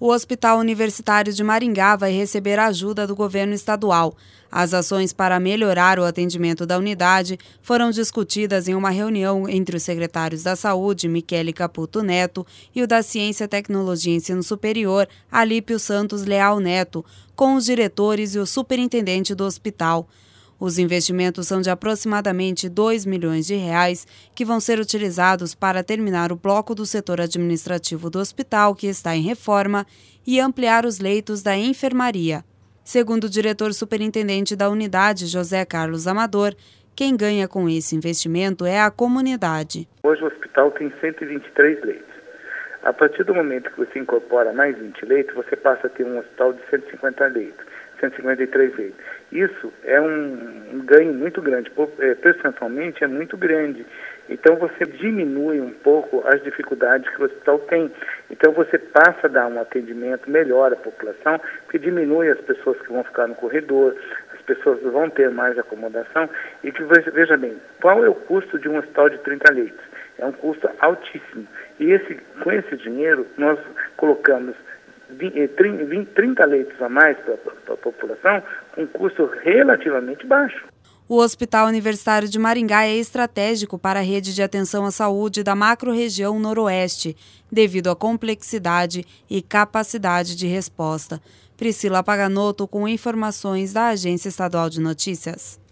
O Hospital Universitário de Maringá vai receber ajuda do governo estadual. As ações para melhorar o atendimento da unidade foram discutidas em uma reunião entre os secretários da Saúde, Michele Caputo Neto, e o da Ciência, Tecnologia e Ensino Superior, Alípio Santos Leal Neto, com os diretores e o superintendente do hospital. Os investimentos são de aproximadamente R$2 milhões, que vão ser utilizados para terminar o bloco do setor administrativo do hospital, que está em reforma, e ampliar os leitos da enfermaria. Segundo o diretor superintendente da unidade, José Carlos Amador, quem ganha com esse investimento é a comunidade. Hoje o hospital tem 123 leitos. A partir do momento que você incorpora mais 20 leitos, você passa a ter um hospital de 150 leitos. 153 leitos. Isso é um ganho muito grande, percentualmente é muito grande. Então você diminui um pouco as dificuldades que o hospital tem. Então você passa a dar um atendimento melhor à população, porque diminui as pessoas que vão ficar no corredor, as pessoas vão ter mais acomodação. E que, veja bem, qual é o custo de um hospital de 30 leitos? É um custo altíssimo. E com esse dinheiro nós colocamos 30 leitos a mais para a população, com um custo relativamente baixo. O Hospital Universitário de Maringá é estratégico para a rede de atenção à saúde da macro-região Noroeste, devido à complexidade e capacidade de resposta. Priscila Paganotto com informações da Agência Estadual de Notícias.